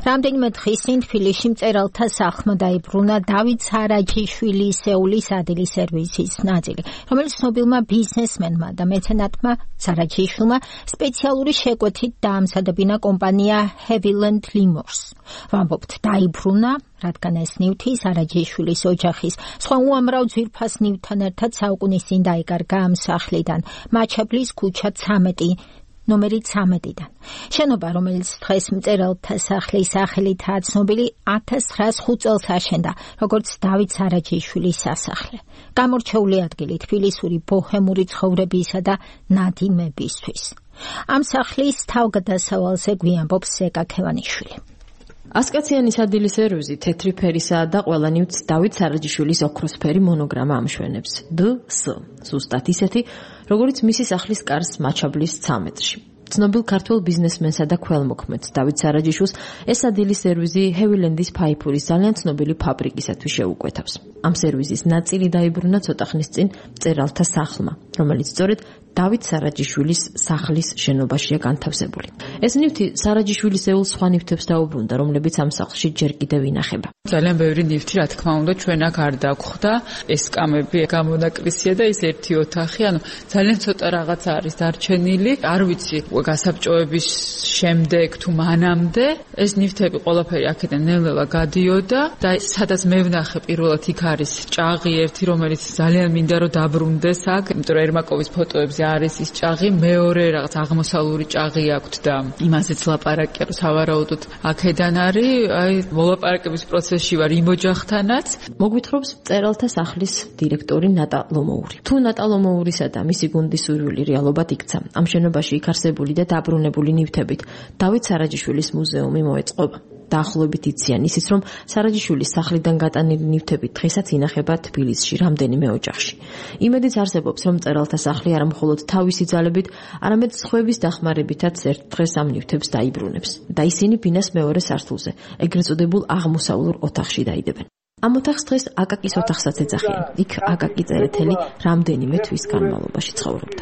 რამდენიმე დღის წინ თბილისში მწერალთა სახლმა დაიბრუნა დავით სარაჯიშვილის სეულის ადილი სერვისის ნაწილი, რომელიც ცნობილმა ბიზნესმენმა და მეცენატმა სარაჯიშვილმა სპეციალური შეკვეთით დაამზადებინა კომპანია Havilland Limors. ვამბობთ, დაიბრუნა, რადგან ეს ნივთი სარაჯიშვილის ოჯახის სხვა უამრავ ძვირფას ნივთთან ერთად საუკუნის წინ დაიკარგა ამ სახლიდან, მაჩაბლის ქუჩა 13 ნომერი 13-დან. შენობა, რომელიც დღეს მწერალთა სახლის სახელითაა ცნობილი, 1905 წელს აშენდა, როგორც დავით სარაჯიშვილის სასახლე. გამორჩეული ადგილი თბილისური ბოჰემური ცხოვრებისა და ნადიმებისთვის. ამ სახლის თავგადასავალზე გვიამბობს ზეკა ქევანიშვილი. ასკაციანი სადილის სერვიზი თეთრი ფერისაა და ყველა ნივთს დავით სარაჯიშვილის ოქროსფერი მონოგრამა ამშვენებს. დ.ს. ზუსტად ისეთი, როგორც მისი სახლის კარს მაჩაბლის 13-ში. ცნობილ ქართველ ბიზნესმენსა და ქველმოქმედს დავით სარაჯიშვილს ეს სადილის სერვიზი ჰევილენდის ფაიფურის ძალიან ცნობილი ფაბრიკისათვის შეუკვეთავს. ამ სერვიზის ნაწილი დაიბრუნა ცოტა ხნის წინ მწერალთა სახლმა, რომელიც სწორედ დავით სარაჯიშვილის სახლის შენობაშია განთავსებული. ეს ნივთი სარაჯიშვილის ეულს სხვა ნივთებს დაუბრუნდა, რომლებიც ამ სახლში ჯერ კიდევ ინახება. ძალიან ბევრი ნივთი, რა თქმა უნდა, ჩვენ აქ არ დაგხვდა. ეს კამები გამონაკრისია და ის ერთი ოთახი, ძალიან ცოტა რაღაც არის დარჩენილი. არ ვიცი, გასაბჭოების შემდეგ თუ მანამდე ეს ნივთები ყველაფერი აქედან ნელ-ნელა გადიოდა და სადაც მე ვნახე პირველად იქ არის ჭაღი ერთი, რომელიც ძალიან მინდა რომ დაბრუნდეს აქ, იმიტომ რომ ერმაკოვის ფოტოებზე არის ის ჭაღი, მეორე რაღაც აღმოსავლური ჭაღი აქვთ და იმაზეც ლაპარაკია, რომ სავარაუდოდ აქედან არის, აი მოლაპარაკების პროცესში ვარ იმ ოჯახთანაც. მოგვითხრობს მწერალთა სახლის დირექტორი ნატა ლომოური. თუ ნატა ლომოურისა და მისი გუნდის სურვილი რეალობად იქცა, ამ შენობაში იქ არსებული და დაბრუნებული ნივთებით დავით სარაჯიშვილის მუზეუმი მოეწყობა. დაახლოებით იციან ისიც, რომ სარაჯიშვილის სახლიდან გატანილი ნივთები დღესაც ინახება თბილისში რამდენიმე ოჯახში. იმედიც არსებობს, რომ მწერალთა სახლი არა მხოლოდ თავისი ძალებით, არამედ სხვების დახმარებითაც ერთ დღეს ამ ნივთებს დაიბრუნებს და ისინი ბინას მეორე სართულზე, ეგრეთ წოდებულ აღმოსავლურ ოთახში დაიდებენ. ამ ოთახს დღეს აკაკის ოთახსაც ეძახიან. იქ აკაკი წერეთელი რამდენიმე თვის განმავლობაში ცხოვრობდა.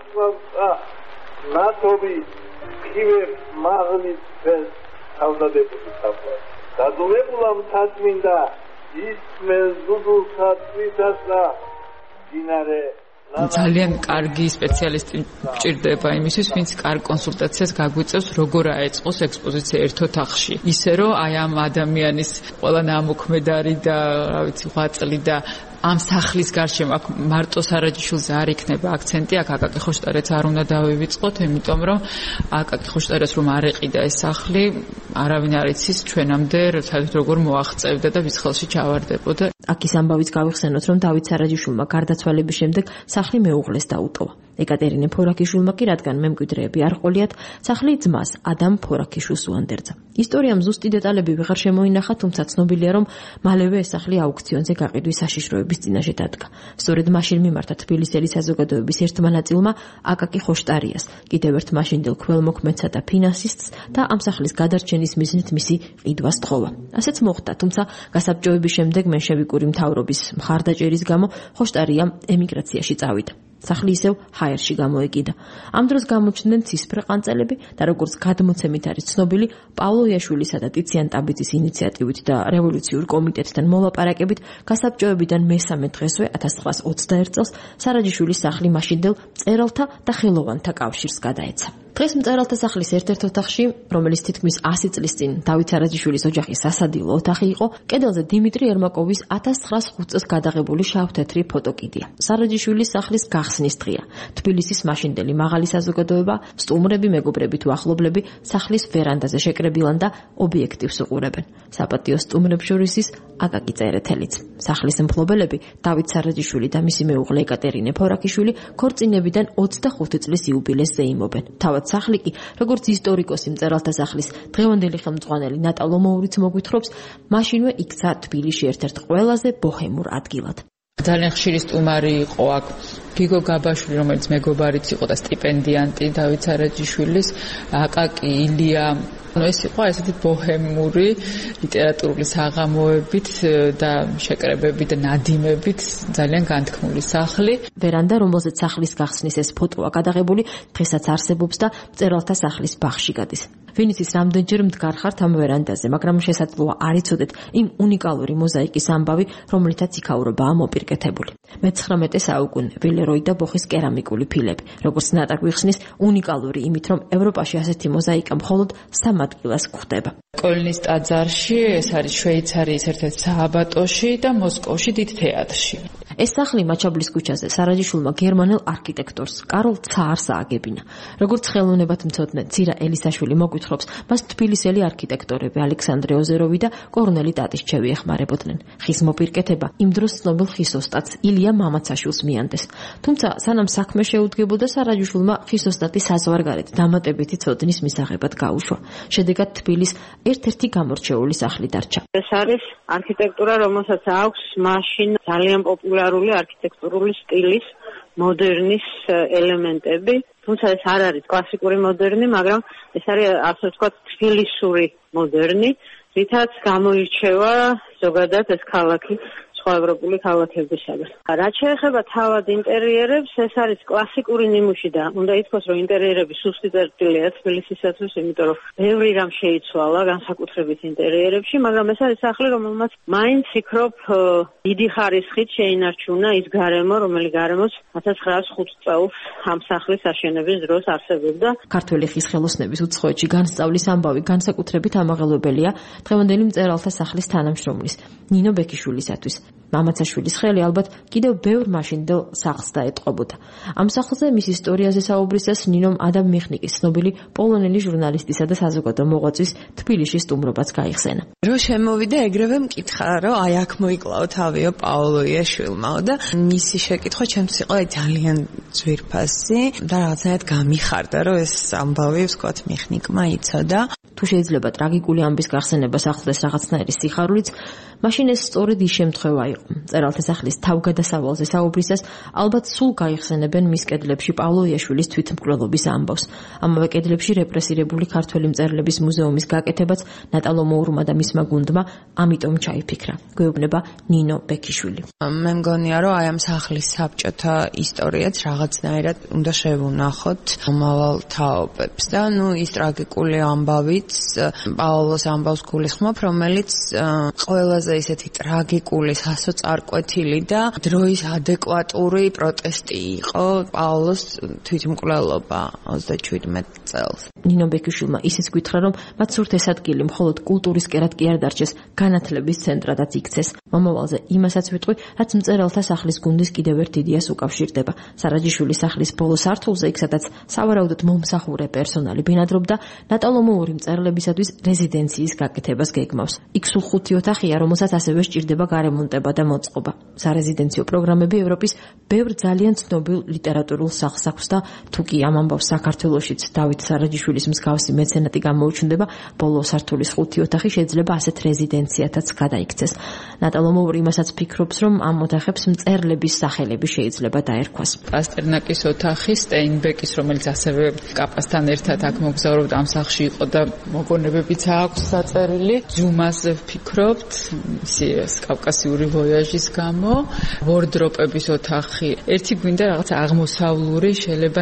ნათობი ქივერ მაღლის ფეს თავდადებული საფა დადულებულა მთაწმინდა ისმეს ზუდულსა თვისასა დინარე ძალიან კარგი სპეციალისტი მჭირდება იმისთვის, ვინც კარგ კონსულტაციას გაგვიწევს, როგორ აეწყოს ექსპოზიცია ერთ ოთახში. ისე რომ აი ამ ადამიანის ყველა ნამოქმედარი და რა ვიცი, ღვაწლი და ამ სახლის გარშემო აქ მარტო სარაჯიშვილზე არ იქნება აქცენტი, აქ აკაკი ხოშტარეც არ უნდა დავივიწყოთ, იმიტომ რომ აკაკი ხოშტარეს რომ არ ეყიდა ეს სახლი, არავინ არ იცის ჩვენამდე როგორ მოაღწევდა და ვის ხელში ჩავარდებოდა. აქ ის ამბავიც გავიხსენოთ, რომ დავით სარაჯიშვილმა გარდაცვალების შემდეგ სახლი მეუღლეს დაუტოვა. ეკატერინე ფორაქიშვილმა კი, რადგან მემკვიდრეები არ ყოლიათ, სახლი ძმას ადამ ფორაქიშვილს უანდერძა. ისტორიამ ზუსტი დეტალები ვეღარ შემოინახა, თუმცა ცნობილია, რომ მალევე ეს სახლი აუქციონზე გაყიდვის საშიშროების წინაშე დადგა. სწორედ მაშინ მიმართა თბილისელი საზოგადოების ერთმა ნაწილმა აკაკი ხოშტარიას, კიდევ ერთ მაშინდელ ქველმოქმედსა და ფინანსისტს და ამ სახლის გადარჩენის მიზნით მისი ყიდვა სთხოვა. ასეც მოხდა, თუმცა გასაბჭოების შემდეგ მენშევიკური მთავრობის მხარდაჭერის გამო ხოშტარია ემიგრაციაში წავიდა. სახლი ისევ ჰაერში გამოეკიდა. ამ დროს გამოჩნდნენ ცისფრ ყანწელები და როგორც გადმოცემით არის ცნობილი, პავლო იაშვილისა და ტიციან ტაბიძის ინიციატივით და რევოლუციურ კომიტეტთან მოლაპარაკებით გასაბჭოებიდან მესამე დღესვე 1921 წელს სარაჯიშვილის სახლი მაშინდელ მწერალთა და ხელოვანთა კავშირს გადაეცა. დღეს მწერალთა სახლის ერთ-ერთ ოთახში, რომელიც თითქმის 100 წლის წინ დავით სარაჯიშვილის ოჯახის სასადილო ოთახი იყო, კედელზე დიმიტრი ერმაკოვის 1905 წელს გადაღებული შავ-თეთრი ფოტოკიდია. სარაჯიშვილის სახლის გახსნის დღეა. თბილისის მაშინდელი მაღალი საზოგადოება, სტუმრები, მეგობრები თუ ახლობლები სახლის ვერანდაზე შეკრებილან და ობიექტივს უყურებენ. საპატიო სტუმრებს შორის ის აკაკი წერეთელიც. სახლის მფლობელები დავით სარაჯიშვილი და მისი მეუღლე ეკატერინე ფორაქიშვილი ქორწინებიდან 25 წლის იუბილეს ზეიმობენ. თავად სახლი კი, როგორც ისტორიკოსი მწერალთა სახლის დღევანდელი ხელმძღვანელი ნატა ლომოურიც მოგვითხრობს, მაშინვე იქცა თბილისში ერთ-ერთ ყველაზე ბოჰემურ ადგილად. ძალიან ხშირი სტუმარი იყო აქ გიგო გაბაშვილი, რომელიც მეგობარიც იყო და სტიპენდიანტი დავით სარაჯიშვილის, აკაკი, ილია ეს იყო ესეთი ბოჰემური ლიტერატურული საღამოებით და შეკრებებით და ნადიმებით ძალიან განთქმული სახლი. ვერანდა, რომელზეც სახლის გახსნის ეს ფოტოა გადაღებული, დღესაც არსებობს და მწერალთა სახლის ბაღში გადის. ვინც ის რამდენჯერ მდგარ ხართ ამ ვერანდაზე, მაგრამ შესაძლოა არ იცოდეთ იმ უნიკალური მოზაიკის ამბავი, რომლითაც იქაურობაა მოპირკეთებული. მე-19 საუკუნე ვილეროი და ბოხის კერამიკული ფილები, როგორც ნატარ გვიხსნის, უნიკალური იმით, რომ ევროპაში ასეთი მოზაიკა მხოლოდ 3 ადგილას გვხვდება. კოლნის ტაძარში, ეს არის შვეიცარიის ერთ-ერთ სააბატოში და მოსკოვში დიდ თეატრში. ეს სახლი მაჩაბლის ქუჩაზე სარაჯიშვილმა გერმანელ არქიტექტორს კარლ ცაარს ააგებინა. როგორც ხელოვნებათმცოდნე ცირა ელისაშვილი მოგვითხრობს, მას თბილისელი არქიტექტორები ალექსანდრე ოზეროვი და კორნელი ტატისჩევი ეხმარებოდნენ. ხის მოპირკეთება იმ დროს ცნობილ ხის ოსტატს ილია მამაცაშვილს მიანდეს. თუმცა სანამ საქმე შეუდგებოდა, სარაჯიშვილმა ხის ოსტატის საზღვარგარეთ დამატებითი ცოდნის მისაღებად გაუშვა. შედეგად თბილის ერთ-ერთი გამორჩეული სახლი დარჩა. ეს არის არქიტექტურა, რომელსაც აქვს მაშინ ძალიან პოპულარული არქიტექტურული სტილის მოდერნის ელემენტები. თუმცა ეს არ არის კლასიკური მოდერნი, მაგრამ ეს არის ასე ვთქვათ თბილისური მოდერნი, რითაც გამოირჩევა ზოგადად ეს ქალაქი სხვა ევროპული ქალაქებისაგან. რაც შეეხება თავად ინტერიერებს, ეს არის კლასიკური ნიმუში და უნდა ითქვას, რომ ინტერიერები სუსტი წერტილია თბილისისათვის, იმიტომ რომ ბევრი რამ შეიცვალა განსაკუთრებით ინტერიერებში, მაგრამ ეს არის სახლი, რომელმაც მაინც იქრობ დიდი ხარისხით შეინარჩუნა ის გარემო, რომელიც გარემოც 1905 წელს ამ სახლის აშენების დროს არსებობდა. ქართველი ხის ხელოსნების უცხოეთში განსწავლის ამბავი განსაკუთრებით ამაღელვებელია დღევანდელი მწერალთა სახლის თანამშრომლის ნინო ბექიშვილისათვის. მამაცაშვილის ხელი ალბათ კიდევ ბევრ მაშინდელ სახლს დაეტყობოდა. ამ სახლზე მის ისტორიაზე საუბრისას ნინომ ადამ მიხნიკის ცნობილი პოლონელი ჟურნალისტისა და საზოგადო მოღვაწის თბილისში სტუმრობაც გაიხსენა. რო შემოვიდა, ეგრევე მკითხა, რომ აი აქ მოიკლაო თავიო პაოლო იაშვილმაო და მისი შეკითხვა ჩემთვის იყო ძალიან ძვირფასი და რაღაცნაირად გამიხარდა, რომ ეს ამბავი ვსქვათ მიხნიკმა იცოდა. თუ შეიძლება ტრაგიკული ამბის გახსენება სახლდეს რაღაცნაირი სიხარულიც, მაშინ ეს სწორედ ის შემთხვევა იყო. მწერალთა სახლის თავგადასავალზე საუბრისას ალბათ სულ გაიხსენებენ მის კედლებში პავლო იაშვილის თვითმკვლელობის ამბავს. ამავე კედლებში რეპრესირებული ქართველი მწერლების მუზეუმის გაკეთებაც ნატალო მოურმა და მისმა გუნდმა ამიტომ ჩაიფიქრა. გვეუბნება ნინო ბექიშვილი. მე მგონია, რომ აი ამ სახლის საბჭოთა ისტორიაც რაღაცნაირად უნდა შევუნახოთ მომავალ თაობებს და ის ტრაგიკული ამბავით პაოლოს ამბავს გულისხმობ, რომელიც ყველაზე ისეთი ტრაგიკული, სასოწარკვეთილი და დროის ადეკვატური პროტესტი იყო პაოლოს თვითმკვლელობა 37 წელს. ნინო ბექიშვილმა ისიც გითხრა, რომ მათ სურთ ეს ადგილი მხოლოდ კულტურის კერად კი არ დარჩეს, განათლების ცენტრადაც იქცეს. მომავალზე იმასაც ვიტყვი, რაც მწერალთა სახლის გუნდის კიდევ ერთ იდეას უკავშირდება. სარაჯიშვილის სახლის ბოლო სართულზე, იქ სადაც სავარაუდოდ მომსახურე პერსონალი ბინადრობდა, ნატალო მოური მწერლებისათვის რეზიდენციის გაკეთებას გეგმავს. იქ სულ 5 ოთახია, რომელსაც ასევე სჭირდება გარემონტება და მოწყობა. სარეზიდენციო პროგრამები ევროპის ბევრ ძალიან ცნობილ ლიტერატურულ სახლს აქვს და თუ კი ამ ამბავს საქართველოშიც დავით სარაჯიშვილის მსგავსი მეცენატი გამოუჩნდება, ბოლო სართულის 5 ოთახი შეიძლება ასეთ რეზიდენციათაც გადაიქცეს. ნატალო მოური იმასაც ფიქრობს, რომ ამ ოთახებს მწერლების სახელები შეიძლება დაერქვას. პასტერნაკის ოთახი, სტეინბეკის, რომელიც ასევე კაპასთან ერთად აქ მოგზაურობდა, ამ სახლში იყო და მოგონებებიც აქვს საწერილი. ძუმაზე ვფიქრობთ, ის კავკასიური ვოიაჟის გამო, ვორდროპების ოთახი. ერთი გვინდა რაღაც აღმოსავლური, შეიძლება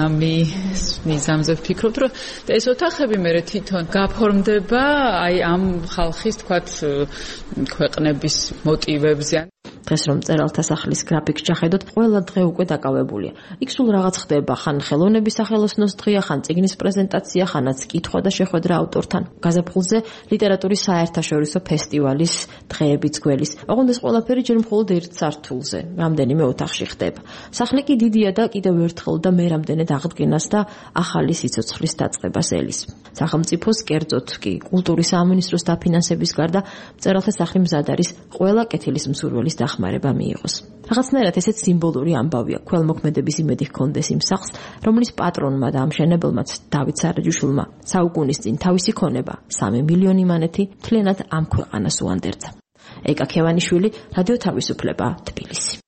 ნიზამზე ვფიქრობთ, რომ ეს ოთახები მე თვითონ გაფორმდება აი ამ ხალხის თქვათ ქვეყნების მოტივებზე. დღეს რომ მწერალთა სახლის გრაფიკს ჩახედოთ, ყველა დღე უკვე დაკავებულია. იქ სულ რაღაც ხდება, ხან ხელოვნების სახელოსნოს დღეა, ხან წიგნის პრეზენტაცია, ხანაც კითხვა და შეხვედრა ავტორთან. გაზაფხულზე ლიტერატურის საერთაშორისო ფესტივალის დღეებიც გველის. ოღონდ ეს ყველაფერი ჯერ მხოლოდ ერთ სართულზე, რამდენიმე ოთახში ხდება. სახლი კი დიდია და კიდევ ერთხელ და მე რამდენად აღდგენას და ახალი სიცოცხლის დაწყებას ელის. სახელმწიფოს, კერძოდ კი კულტურის სამინისტროს დაფინანსების გარდა, მწერალთა სახლი მზად არის ყველა კეთილის მსურველის დახმარება მიიღოს. რაღაცნაირად ესეც სიმბოლური ამბავია, ქველმოქმედების იმედი ჰქონდეს იმ სახლს, რომლის პატრონმა და ამშენებელმაც დავით სარაჯიშვილმა საუკუნის წინ თავისი ქონება 3 მილიონი მანეთი მთლიანად ამ ქვეყანას უანდერძა. ეკა ქევანიშვილი, რადიო თავისუფლება, თბილისი.